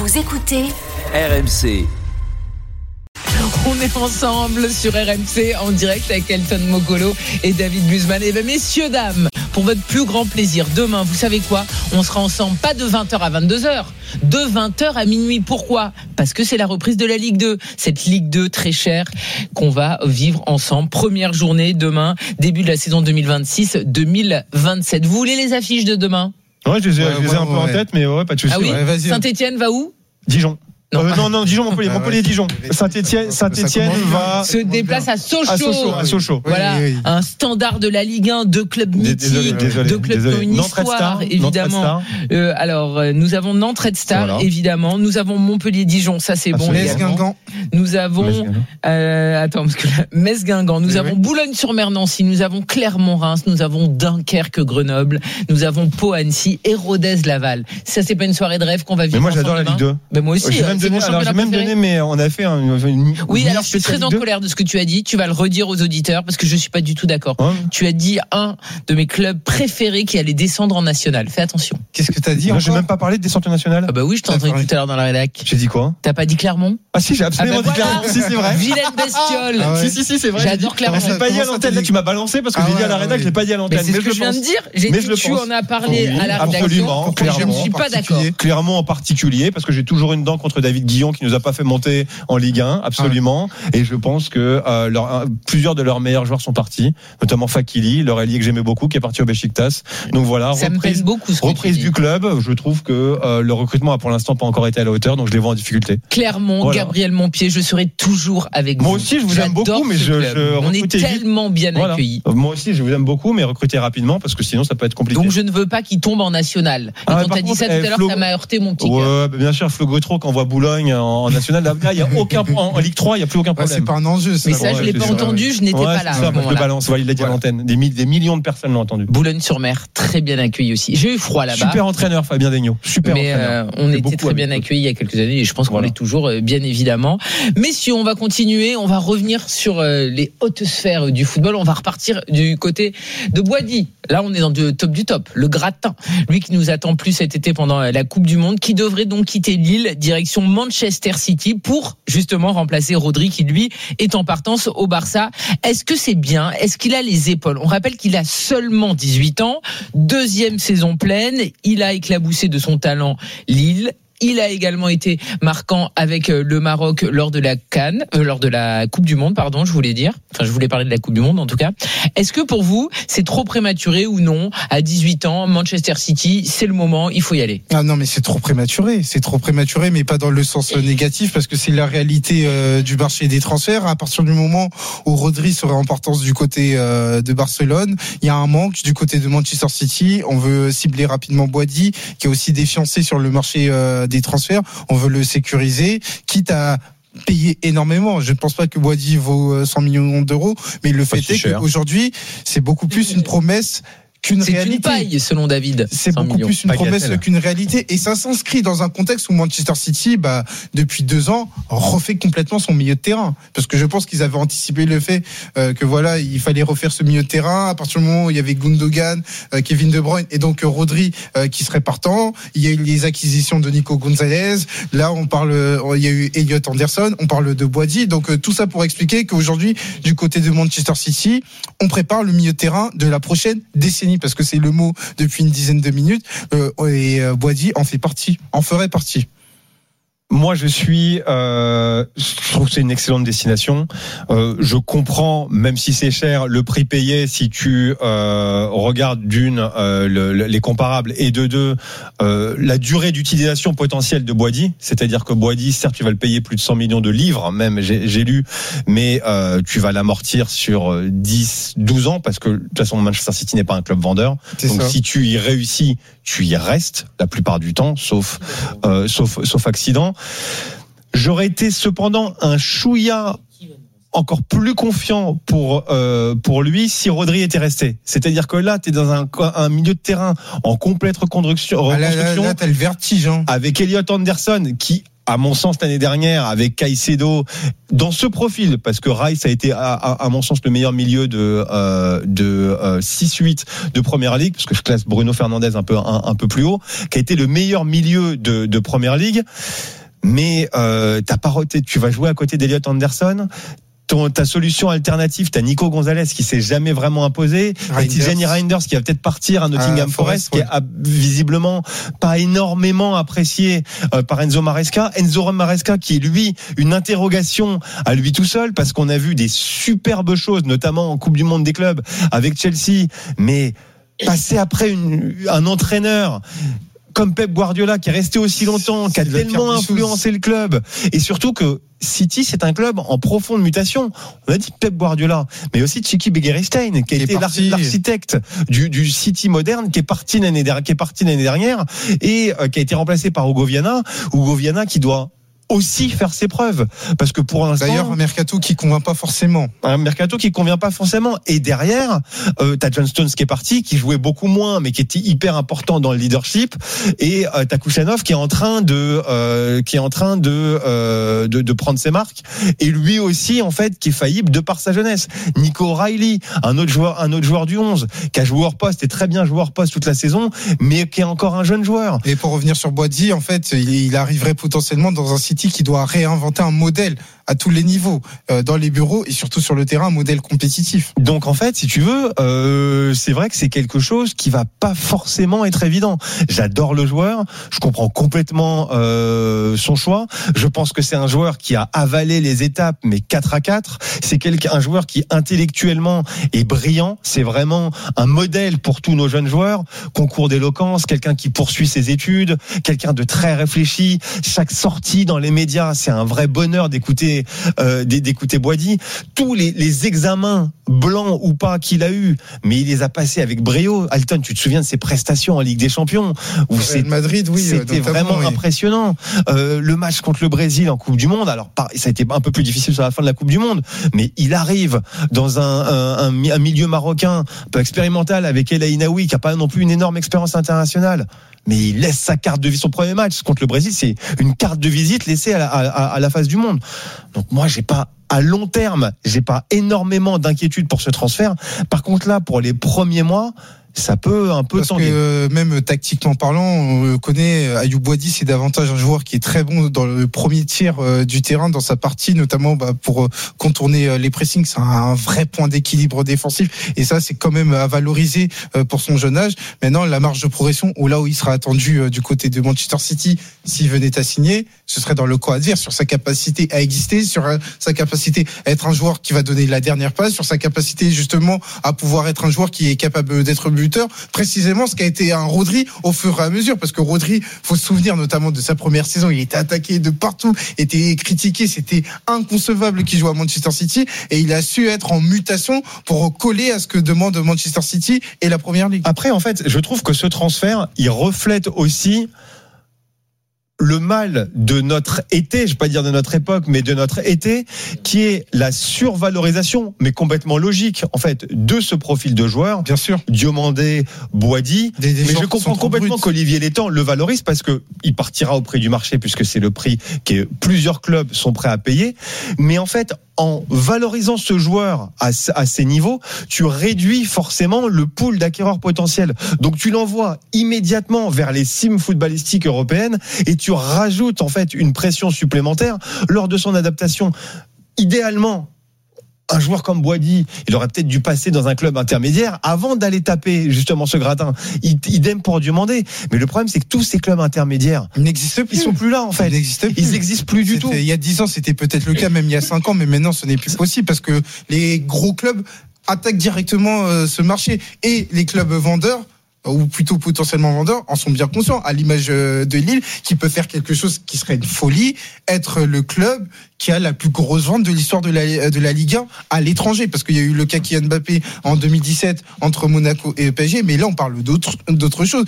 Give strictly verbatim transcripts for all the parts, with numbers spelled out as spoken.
Vous écoutez R M C. On est ensemble sur R M C en direct avec Elton Mogolo et David Guzman. Et bien messieurs, dames, pour votre plus grand plaisir, demain, vous savez quoi ? On sera ensemble pas de vingt heures à vingt-deux heures, de vingt heures à minuit. Pourquoi ? Parce que c'est la reprise de la Ligue deux. Cette Ligue deux très chère qu'on va vivre ensemble. Première journée demain, début de la saison deux mille vingt-six deux mille vingt-sept. Vous voulez les affiches de demain ? Ouais, je les ai, ouais, je les ai ouais, un peu ouais. en tête, mais ouais, pas de soucis. Ah oui, ouais. Saint-Etienne va où ? Dijon. Non. Euh, non, non, Dijon, Montpellier, Ah ouais. Montpellier, Dijon. Saint-Etienne, Saint-Etienne va Se déplace à Sochaux. à Sochaux, à Sochaux. Voilà, Oui, oui, oui. un standard de la Ligue un, deux clubs mythiques, Désolé, désolé, deux clubs désolé. qui ont une Nantes Red histoire, Star, Nantes Red évidemment. Star. Euh, alors, euh, nous avons Nantes Red Star, Voilà. évidemment. Nous avons Montpellier-Dijon, ça c'est bon. Absolument. Metz Guingamp. Nous avons, Metz-Guingamp. euh, attends, parce que là, Metz-Guingamp. Nous Oui, avons oui. Boulogne-sur-Mer-Nancy. Nous avons Clermont-Reims. Nous avons Dunkerque-Grenoble. Nous avons Pau-Annecy et Rodez-Laval. Ça, c'est pas une soirée de rêve qu'on va vivre. Mais moi, ensemble j'adore la demain. Ligue deux. Ben moi aussi. J'ai euh, même c'est donné, mon alors, j'ai championnat même préféré. donné, mais on a fait un, une, Oui, une alors je suis très Ligue en deux. colère de ce que tu as dit. Tu vas le redire aux auditeurs parce que je suis pas du tout d'accord. Ouais. Tu as dit un de mes clubs préférés qui allait descendre en national. Fais attention. Qu'est-ce que t'as dit Moi, j'ai encore même pas parlé des centres nationales. Ah bah oui, je t'ai Ça entendu ferait- tout à l'heure dans la rédac. J'ai dit quoi? T'as pas dit Clermont? Ah si, j'ai absolument Ah bah dit voilà. Clermont. Si, c'est vrai. Vilaine bestiole. Ah ouais. Si, si, si, c'est vrai. J'adore J'ai dit- Clermont. Je l'ai pas dit à l'antenne. Là, tu m'as balancé parce que Ah j'ai dit ouais, à la rédac, ouais. je l'ai pas dit à l'antenne. Mais c'est ce que je je viens pense. de dire. J'ai Mais dit je le tu pense. en as parlé Oui, à la rédaction. absolument. Je ne Clairement, suis pas d'accord. Clermont en particulier, parce que j'ai toujours une dent contre David Guillon qui nous a pas fait monter en Ligue un, absolument. Et je pense que euh, leur, un, plusieurs de leurs meilleurs joueurs sont partis, notamment Fakili, leur ailier que j'aimais beaucoup, qui est parti au Beşiktaş. Donc voilà, Ça me reprise, peine beaucoup ce que reprise tu dis. du club. Je trouve que euh, le recrutement a pour l'instant pas encore été à la hauteur, donc je les vois en difficulté. Clermont, Voilà. Gabriel Montpied, je serai toujours avec vous. Moi aussi, je vous aime J'adore beaucoup, mais ce je, club. je On est recrutez vite. tellement bien Voilà. accueillis. Moi aussi, je vous aime beaucoup, mais recrutez rapidement parce que sinon ça peut être compliqué. Donc je ne veux pas qu'il tombe en national. Et Ah, quand par t'as dit contre, ça tout eh, à l'heure, Flo- ça m'a heurté mon petit cœur. Ouais, bah, bien sûr, Flo Gautreau qui envoie Boulogne en, en national. Là, il y a aucun en, en Ligue trois, il y a plus aucun Ouais, problème. c'est pas un enjeu. Mais ça. ça, je ouais, l'ai c'est pas sûr, entendu, je n'étais Ouais, pas c'est là. ça, à ce moi, je le moment-là. balance. Ouais, il l'a dit à Voilà. l'antenne. Des, mi- des millions de personnes l'ont entendu. Boulogne-sur-Mer, très bien accueilli aussi. J'ai eu froid là-bas. Super entraîneur, Fabien Daigneault. Super Mais entraîneur. euh, on J'ai était beaucoup très bien aimé. accueillis il y a quelques années et je pense qu'on Voilà. l'est toujours, euh, bien évidemment. Messieurs, on va continuer, on va revenir sur euh, les hautes sphères du football. On va repartir du côté de Boisdy. Là, on est dans le top du top, le gratin. Lui qui nous attend plus cet été pendant la Coupe du Monde, qui devrait donc quitter Lille, direction Manchester City pour justement remplacer Rodri qui lui est en partance au Barça. Est-ce que c'est bien ? Est-ce qu'il a les épaules ? On rappelle qu'il a seulement dix-huit ans, deuxième saison pleine, il a éclaboussé de son talent Lille. Il a également été marquant avec le Maroc lors de la CAN, euh, lors de la Coupe du Monde, pardon, je voulais dire. Enfin, je voulais parler de la Coupe du Monde, en tout cas. Est-ce que pour vous, c'est trop prématuré ou non ? À dix-huit ans, Manchester City, c'est le moment, il faut y aller. Ah non, mais c'est trop prématuré. C'est trop prématuré, mais pas dans le sens négatif, parce que c'est la réalité euh, du marché des transferts. À partir du moment où Rodri serait en partance du côté euh, de Barcelone, il y a un manque du côté de Manchester City. On veut cibler rapidement Boisdy, qui est aussi défiancé sur le marché euh, des transferts. On veut le sécuriser, quitte à payer énormément. Je ne pense pas que Boisdy vaut cent millions d'euros, mais le fait si est cher. qu'aujourd'hui, c'est beaucoup plus une promesse qu'une C'est réalité. une paille, selon David. C'est cent beaucoup millions. plus une Bagatelle. promesse qu'une réalité, et ça s'inscrit dans un contexte où Manchester City, bah, depuis deux ans, refait complètement son milieu de terrain. Parce que je pense qu'ils avaient anticipé le fait euh, que voilà, il fallait refaire ce milieu de terrain. À partir du moment où il y avait Gundogan, euh, Kevin De Bruyne et donc euh, Rodri euh, qui serait partant, il y a eu les acquisitions de Nico Gonzalez. Là, on parle, euh, il y a eu Elliot Anderson, on parle de Boisdy. Donc euh, tout ça pour expliquer qu'aujourd'hui, du côté de Manchester City, on prépare le milieu de terrain de la prochaine décennie, parce que c'est le mot depuis une dizaine de minutes, euh, et euh, Boisdy en fait partie, en ferait partie. Moi, je suis. Euh, je trouve que c'est une excellente destination. Euh, je comprends, même si c'est cher, le prix payé si tu euh, regardes d'une euh, le, le, les comparables et de deux euh, la durée d'utilisation potentielle de Boisdy. C'est-à-dire que Boisdy, certes, tu vas le payer plus de cent millions de livres, même j'ai, j'ai lu, mais euh, tu vas l'amortir sur dix, douze ans parce que de toute façon Manchester City n'est pas un club vendeur. C'est Donc ça. si tu y réussis, tu y restes la plupart du temps, sauf euh, sauf sauf accident. J'aurais été cependant un chouïa encore plus confiant pour euh, pour lui si Rodri était resté. C'est-à-dire que là, tu es dans un, un milieu de terrain en complète reconstruction, Ah, là, là, reconstruction là, t'as le vertige, hein. avec Elliot Anderson qui à mon sens l'année dernière avec Caicedo dans ce profil, parce que Rice a été à, à, à mon sens le meilleur milieu de euh, de euh, six huit de Première Ligue, parce que je classe Bruno Fernandes un peu un, un peu plus haut, qui a été le meilleur milieu de, de Première Ligue. Mais euh, t'as pas, tu vas jouer à côté d'Eliott Anderson. Ton, ta solution alternative, t'as Nico Gonzalez qui s'est jamais vraiment imposé, et Tijani Reinders qui va peut-être partir à Nottingham ah, Forest, Forest qui ouais. est visiblement pas énormément apprécié euh, par Enzo Maresca. Enzo Maresca qui est lui une interrogation à lui tout seul, parce qu'on a vu des superbes choses, notamment en Coupe du Monde des clubs avec Chelsea, mais passer après une, un entraîneur comme Pep Guardiola qui est resté aussi longtemps, qui a tellement influencé le club, et surtout que City, c'est un club en profonde mutation. On a dit Pep Guardiola, mais aussi Txiki Begiristain, qui a été l'architecte du, du City moderne, qui est parti l'année dernière, qui est parti l'année dernière, et euh, qui a été remplacé par Hugo Viana. Hugo Viana qui doit aussi faire ses preuves, parce que pour l'instant, d'ailleurs un mercato qui convainc pas forcément un mercato qui convient pas forcément et derrière euh, t'as John Stones qui est parti, qui jouait beaucoup moins mais qui était hyper important dans le leadership, et euh, t'as Kouchanov qui est en train de euh, qui est en train de, euh, de de prendre ses marques, et lui aussi en fait qui est faillible de par sa jeunesse. Nico O'Reilly, un autre joueur un autre joueur du onze qui a joué hors poste et très bien joué hors poste toute la saison, mais qui est encore un jeune joueur. Et pour revenir sur Boadi, en fait il, il arriverait potentiellement dans un City qui doit réinventer un modèle à tous les niveaux, euh, dans les bureaux et surtout sur le terrain, un modèle compétitif. Donc en fait, si tu veux, euh, c'est vrai que c'est quelque chose qui va pas forcément être évident. J'adore le joueur, je comprends complètement euh, son choix. Je pense que c'est un joueur qui a avalé les étapes, mais quatre à quatre. C'est quelqu'un, un joueur qui intellectuellement est brillant. C'est vraiment un modèle pour tous nos jeunes joueurs. Concours d'éloquence, quelqu'un qui poursuit ses études, quelqu'un de très réfléchi. Chaque sortie dans les médias, c'est un vrai bonheur d'écouter Euh, d'écouter Boadi. Tous les, les examens blancs ou pas qu'il a eu, mais il les a passés avec brio. Alton, tu te souviens de ses prestations en Ligue des Champions où c'est Madrid, oui, c'était vraiment oui. impressionnant. Euh, le match contre le Brésil en Coupe du Monde, alors ça a été un peu plus difficile sur la fin de la Coupe du Monde, mais il arrive dans un, un, un, un milieu marocain un peu expérimental avec El Ainaoui qui a pas non plus une énorme expérience internationale, mais il laisse sa carte de visite. Son premier match contre le Brésil, c'est une carte de visite laissée à la, à, à la face du monde. Donc moi, j'ai pas, à long terme, j'ai pas énormément d'inquiétude pour ce transfert. Par contre là, pour les premiers mois, ça peut un peu parce tendre. que euh, même tactiquement parlant, on connaît Ayoub Boadi, c'est davantage un joueur qui est très bon dans le premier tiers euh, du terrain, dans sa partie, notamment bah, pour euh, contourner euh, les pressings. C'est un, un vrai point d'équilibre défensif, et ça c'est quand même à valoriser euh, pour son jeune âge. Maintenant, la marge de progression, ou là où il sera attendu euh, du côté de Manchester City, s'il venait à signer, ce serait dans le camp adverse, sur sa capacité à exister, sur euh, sa capacité à être un joueur qui va donner la dernière passe, sur sa capacité justement à pouvoir être un joueur qui est capable d'être buteur, précisément ce qu'a été un Rodri au fur et à mesure, parce que Rodri, faut se souvenir notamment de sa première saison, il était attaqué de partout, était critiqué, c'était inconcevable qu'il joue à Manchester City, et il a su être en mutation pour coller à ce que demande Manchester City et la Première Ligue. Après, en fait, je trouve que ce transfert, il reflète aussi le mal de notre été, je ne vais pas dire de notre époque, mais de notre été, qui est la survalorisation, mais complètement logique, en fait, de ce profil de joueur. Bien sûr. Diomandé, Boadi. Des, des mais je comprends complètement qu'Olivier Létang le valorise, parce que il partira au prix du marché, puisque c'est le prix que plusieurs clubs sont prêts à payer. Mais en fait, en valorisant ce joueur à, à ces niveaux, tu réduis forcément le pool d'acquéreurs potentiels. Donc tu l'envoies immédiatement vers les cimes footballistiques européennes, et tu rajoutes en fait une pression supplémentaire lors de son adaptation. Idéalement, un joueur comme Boadi, il aurait peut-être dû passer dans un club intermédiaire avant d'aller taper justement ce gratin. Idem pour Diomandé. Mais le problème, c'est que tous ces clubs intermédiaires, ils n'existent plus. Ils sont plus là, en fait. Ils n'existent plus. Ils n'existent plus du c'était, tout. Il y a dix ans, c'était peut-être le cas, même il y a cinq ans, mais maintenant, ce n'est plus possible, parce que les gros clubs attaquent directement euh, ce marché. Et les clubs vendeurs, ou plutôt potentiellement vendeurs, en sont bien conscients, à l'image de Lille, qui peut faire quelque chose qui serait une folie, être le club qui a la plus grosse vente de l'histoire de la, de la Ligue un à l'étranger, parce qu'il y a eu le cas Kylian Mbappé en deux mille dix-sept entre Monaco et P S G, mais là on parle d'autres, d'autres choses.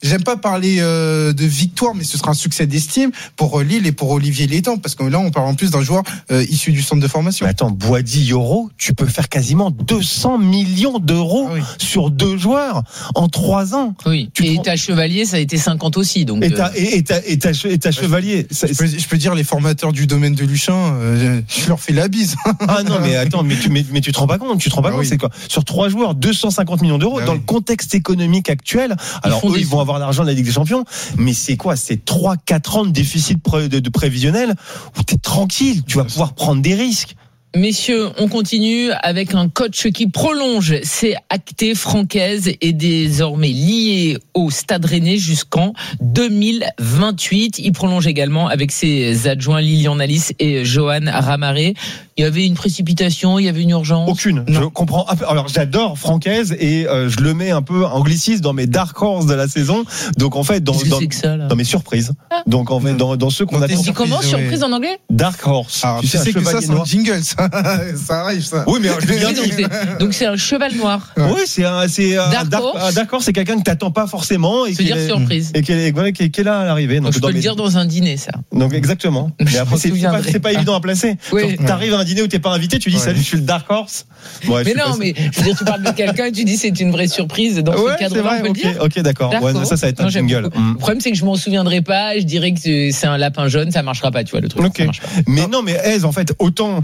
j'aime pas parler euh, de victoire, mais ce sera un succès d'estime pour euh, Lille et pour Olivier Létang, parce que là, on parle en plus d'un joueur euh, issu du centre de formation. Mais attends, Boisdi, Yoro, tu peux faire quasiment deux cents millions d'euros ah oui. sur deux joueurs en trois ans. Oui. Tu et prends... ta Chevalier, ça a été cinquante aussi, donc. Et ta, et, et ta, et ta, et ta Chevalier. Je, je, peux, je peux dire les formateurs du domaine de Luchin, euh, je leur fais la bise. Ah non, mais attends, mais tu, mais, mais tu te rends pas compte, tu te rends pas ah compte, oui. c'est quoi? Sur trois joueurs, deux cent cinquante millions d'euros, ah dans oui. le contexte économique actuel. Alors ils eux, ils vont avoir l'argent de la Ligue des Champions, mais c'est quoi? C'est trois quatre ans de déficit de, de prévisionnel où t'es tranquille, tu vas pouvoir prendre des risques. Messieurs, on continue avec un coach qui prolonge. C'est acté. Francaise est désormais lié au Stade Rennais jusqu'en deux mille vingt-huit. Il prolonge également avec ses adjoints Lilian Nalis et Johan Ramaré. Il y avait une précipitation, il y avait une urgence. Aucune. Non. Je comprends. Alors j'adore Francaise et euh, je le mets un peu anglicisme dans mes dark horse de la saison. Donc en fait dans dans, c'est que ça, là dans mes surprises. Ah. Donc en fait dans dans ceux qu'on attend. C'est comment surprise en anglais? Dark horse. Alors, tu, tu sais, sais que ça c'est un jingle ça. Ça arrive ça. Oui mais je l'ai bien dit. Donc c'est, donc c'est un cheval noir. Ouais. Oui c'est un c'est un dark, dark horse. Dark horse c'est quelqu'un que t'attends pas forcément et qui est surprise. Et qui est voilà, qui est là à l'arrivée. Donc, donc je peux le mes... dire dans un dîner ça. Donc exactement. Mais après c'est pas, c'est pas évident à placer. Oui. T'arrives à un dîner où t'es pas invité, tu dis ouais. salut, je suis le Dark Horse. Ouais, mais non, mais je veux dire, tu parles de quelqu'un et tu dis c'est une vraie surprise. Dans ouais, ce cadre-là, on peut okay, le dire. Ok, d'accord. Ouais, non, ça, ça va être non, un jingle. Mm. Le problème, c'est que je m'en souviendrai pas. Je dirais que c'est un lapin jaune, ça marchera pas, tu vois, le truc. Okay. Ça marche pas. Mais non, non mais Hez, en fait, autant,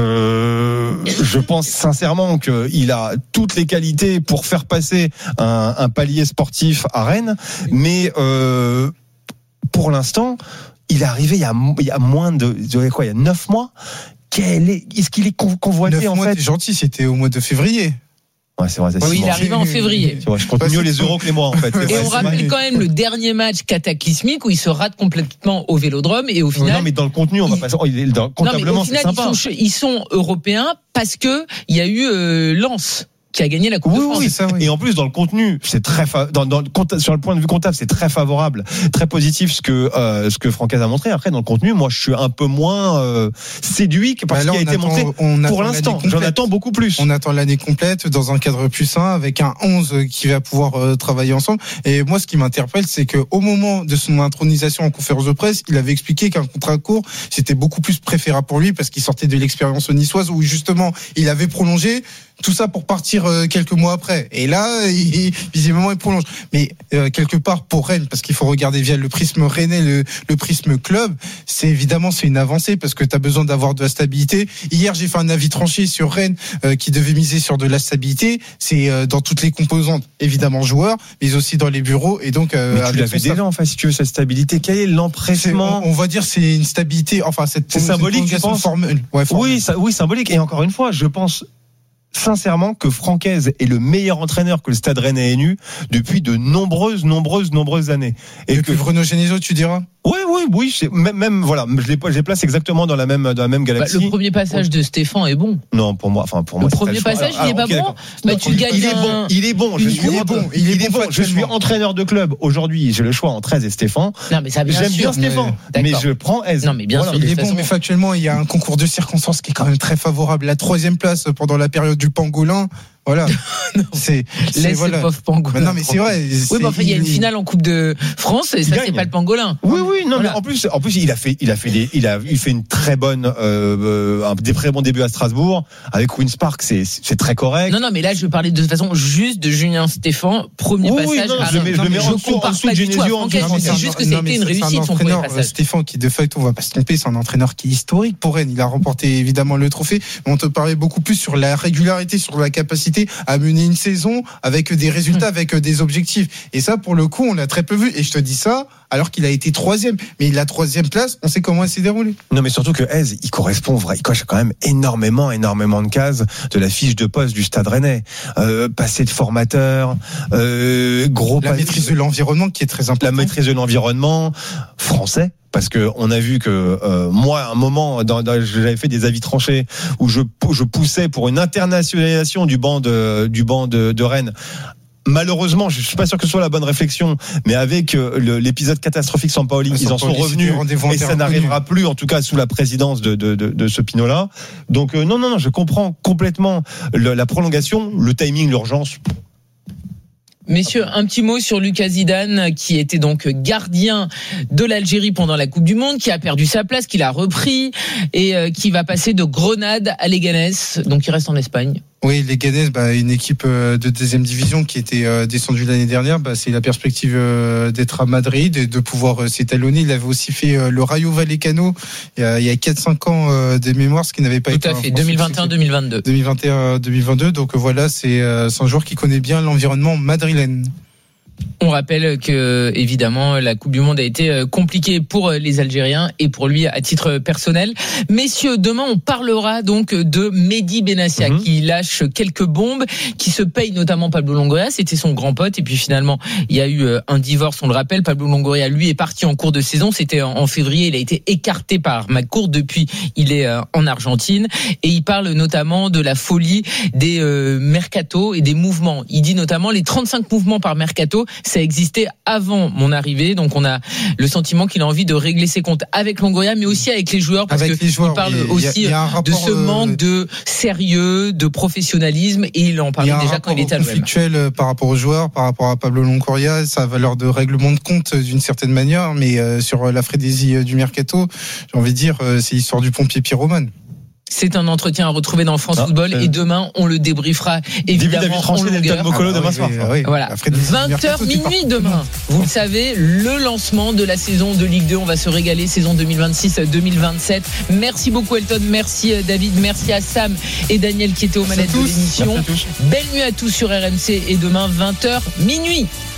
euh, je pense sincèrement qu'il a toutes les qualités pour faire passer un, un palier sportif à Rennes, mais euh, pour l'instant, il est arrivé il y a, il y a moins de, de quoi, il y a neuf mois. Quel est, est-ce qu'il est convoité neuf en mois, fait? C'est gentil, c'était au mois de février. Ouais, c'est vrai. C'est oui, il est arrivé en février. Tu vois, je compte mieux les euros que les mois en fait. Et on rappelle quand même le dernier match cataclysmique où il se rate complètement au Vélodrome et au final. Non, mais dans le contenu, on va il... pas. Oh, il est dans, comptablement, non, mais au final, c'est sympa. Ils sont, ils sont européens parce que il y a eu euh, Lens qui a gagné la Coupe oui, de France. Oui, ça, oui. Et en plus, dans le contenu, c'est très fa... dans, dans, sur le point de vue comptable, c'est très favorable, très positif ce que euh, ce que Francaise a montré. Après, dans le contenu, moi, je suis un peu moins euh, séduit que par ce qui a été attend, montré pour l'instant. J'en attends beaucoup plus. On attend l'année complète dans un cadre plus sain avec un onze qui va pouvoir euh, travailler ensemble. Et moi, ce qui m'interpelle, c'est que au moment de son intronisation en conférence de presse, il avait expliqué qu'un contrat court, c'était beaucoup plus préférable pour lui parce qu'il sortait de l'expérience niçoise où justement, il avait prolongé. Tout ça pour partir euh, quelques mois après. Et là, il, visiblement, il prolonge. Mais euh, quelque part, pour Rennes, parce qu'il faut regarder via le prisme rennais, le, le prisme club, c'est évidemment c'est une avancée parce que tu as besoin d'avoir de la stabilité. Hier, j'ai fait un avis tranché sur Rennes euh, qui devait miser sur de la stabilité. C'est euh, dans toutes les composantes, évidemment joueurs, mais aussi dans les bureaux. Et donc, euh, mais tu l'avais déjà, enfin, si tu veux cette stabilité, quel est l'empressement? on, on va dire c'est une stabilité. Enfin, cette c'est symbolique, tu penses? Formule. Ouais, oui, ça, oui, symbolique. Et encore une fois, je pense sincèrement que Francaise est le meilleur entraîneur que le Stade Rennais ait eu depuis de nombreuses, nombreuses, nombreuses années. Et depuis que Bruno Genesio, tu diras? Oui, oui, oui. C'est, même, même, voilà, je les, je les place exactement dans la même, dans la même galaxie. Bah, le premier passage de Stéphane est bon. Non, pour moi, enfin, pour le moi. Le premier passage, alors, il est alors, pas okay, bon. Bah, tu gagnes. Il est bon. Il est bon. Je suis, il est bon. Il est, il est bon. bon je suis entraîneur de club aujourd'hui. J'ai le choix entre Hez et Stéphane. Non, mais ça, bien J'aime sûr, bien Stéphane, mais, mais je prends Hez. Non, mais bien voilà, sûr. Il est bon, mais factuellement, il y a un concours de circonstances qui est quand même très favorable. La troisième place pendant la période du pangolin. Voilà. c'est, laisse voilà. le pauvre pangolin. Mais non, mais c'est vrai. Oui, mais enfin, il y a une finale en Coupe de France et ça, c'est pas le pangolin. Oui, oui, non, voilà. Mais en plus, en plus, il a fait, il a fait des, il a, il fait une très bonne, euh, un des très bons débuts à Strasbourg avec Queen's Park, c'est, c'est très correct. Non, non, mais là, je parlais de façon juste de Julien Stéphane, premier oui, passage. Oui, non, à je, mets, je, mets je compare pas du tout à Francaise, c'est juste que c'était une réussite son premier passage. Stéphane, qui de fait, on va pas se tromper, c'est un entraîneur qui est historique pour Rennes. Il a remporté évidemment le trophée, mais on te parlait beaucoup plus sur la régularité, sur la capacité à mener une saison avec des résultats, avec des objectifs. Et ça, pour le coup, on l'a très peu vu. Et je te dis ça, alors qu'il a été troisième. Mais la troisième place, on sait comment elle s'est déroulée. Non, mais surtout que Hez, il correspond, vrai, il coche quand même énormément, énormément de cases de la fiche de poste du Stade Rennais. Euh, passé de formateur, euh, gros. La maîtrise de l'environnement qui est très importante. La maîtrise de l'environnement français. Parce que on a vu que euh, moi, à un moment, dans, dans, j'avais fait des avis tranchés où je, je poussais pour une internationalisation du banc de, du banc de, de Rennes. Malheureusement, je suis pas sûr que ce soit la bonne réflexion, mais avec euh, le, l'épisode catastrophique Sampaoli, ils en sont revenus et ça n'arrivera plus, en tout cas sous la présidence de, de, de, de ce Pinola. Donc euh, non, non, non, je comprends complètement le, la prolongation, le timing, l'urgence. Messieurs, un petit mot sur Lucas Zidane, qui était donc gardien de l'Algérie pendant la Coupe du Monde, qui a perdu sa place, qui l'a repris et euh, qui va passer de Grenade à Leganés, donc il reste en Espagne. Oui, Leganés, bah, une équipe de deuxième division qui était euh, descendue l'année dernière, bah, c'est la perspective euh, d'être à Madrid et de pouvoir euh, s'étalonner. Il avait aussi fait euh, le Rayo Vallecano il y a, il y a quatre cinq ans euh, de mémoire, ce qui n'avait pas Tout été à fait, deux mille vingt et un deux mille vingt-deux. deux mille vingt et un deux mille vingt-deux, donc euh, voilà, c'est, euh, c'est un joueur qui connaît bien l'environnement madrilène. On rappelle que, évidemment, la Coupe du Monde a été compliquée pour les Algériens et pour lui à titre personnel. Messieurs, demain, on parlera donc de Mehdi Benassia, mm-hmm. qui lâche quelques bombes, qui se paye notamment Pablo Longoria. C'était son grand pote. Et puis finalement, il y a eu un divorce, on le rappelle. Pablo Longoria, lui, est parti en cours de saison. C'était en février. Il a été écarté par McCourt. Depuis, il est en Argentine. Et il parle notamment de la folie des euh, mercatos et des mouvements. Il dit notamment les trente-cinq mouvements par mercato. Ça existait avant mon arrivée, donc on a le sentiment qu'il a envie de régler ses comptes avec Longoria, mais aussi avec les joueurs, parce qu'il parle aussi y a, y a rapport, de ce manque de sérieux, de professionnalisme, et il en parlait déjà quand il était à l'O M. Conflictuel par rapport aux joueurs, par rapport à Pablo Longoria, sa valeur de règlement de compte d'une certaine manière, mais euh, sur la frénésie du mercato, j'ai envie de dire, euh, c'est l'histoire du pompier pyromane. C'est un entretien à retrouver dans France ah, Football et demain on le débriefera évidemment en longueur. Mokolo ah, demain oui, soir. Oui, oui. Voilà. vingt heures minuit demain. Vous le savez, le lancement de la saison de Ligue deux. On va se régaler, saison deux mille vingt-six deux mille vingt-sept. Merci beaucoup Elton, merci David, merci à Sam et Daniel qui étaient aux manettes de l'émission. Belle nuit à tous sur R M C et demain vingt heures minuit.